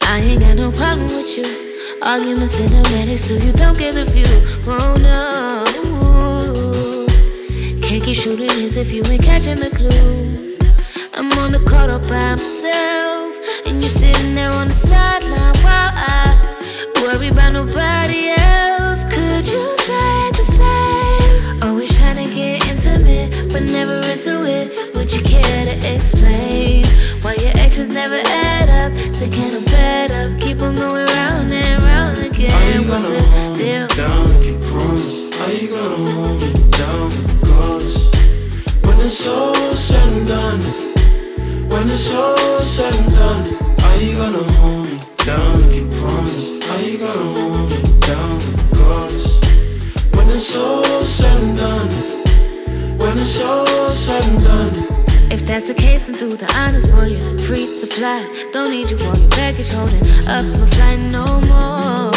I ain't got no problem with you. Arguments cinematics, still you don't get the view. Oh no, can't keep shooting hits if you ain't catching the clues. I'm on the court all by myself, and you sitting there on the sideline while I worry about nobody else. Could you say the same? Always trying to get intimate, but never into it. Would you care to explain why your actions never add up? Say, can I fed up? Keep on going round and round again. What's the deal? Down like you promised. How you gonna hold me down regardless? When it's all said and done, when it's all said and done, how you gonna hold me down like you promised? How you gonna hold me down regardless? When it's all said and done, when it's all said and done. If that's the case, then do the honors, boy, you're free to fly. Don't need you on your baggage holding up a flight no more.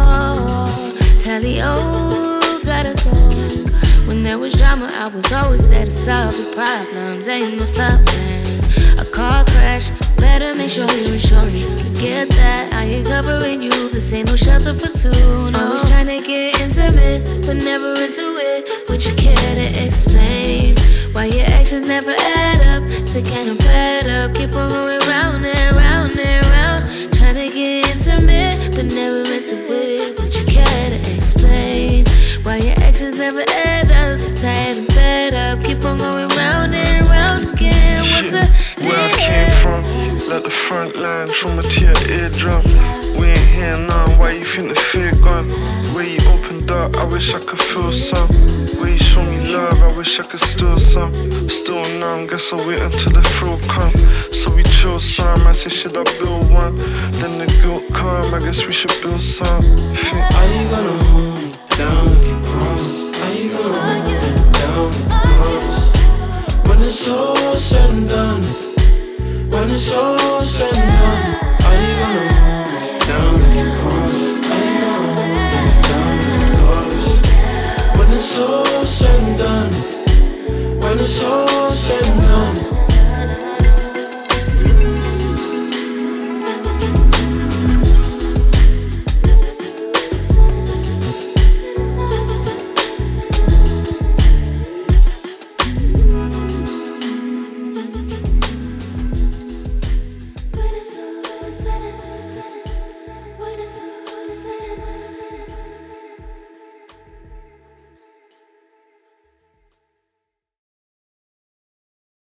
Tally, oh, gotta go. When there was drama, I was always there to solve your problems. Ain't no stopping a car crash. Better make sure your insurance can get that. I ain't covering you, this ain't no shelter for two. No. Always trying to get intimate, but never into it. Would you care to explain why your actions never add up? Say, can I'm fed up? Keep on going round and round and round. Trying to get intimate, but never into it. Would you care to explain why your actions never add up? So tired and fed up. Keep on going round and round again. What's the deal? Where I came from, like the front line, trauma to your eardrum. We ain't here now, why you think the fear gone? Where you opened up, I wish I could feel some. Where you show me love, I wish I could steal some. Still numb, guess I'll wait until the thrill come. So we chill some, I say should I build one? Then the guilt come, I guess we should build some. How you gonna hold me down like you promised? How you gonna hold me down regardless? When it's all said and done, when it's all said and done, how you gonna hold me down like you promised? How you gonna hold me down regardless? When it's all said and done, when it's all said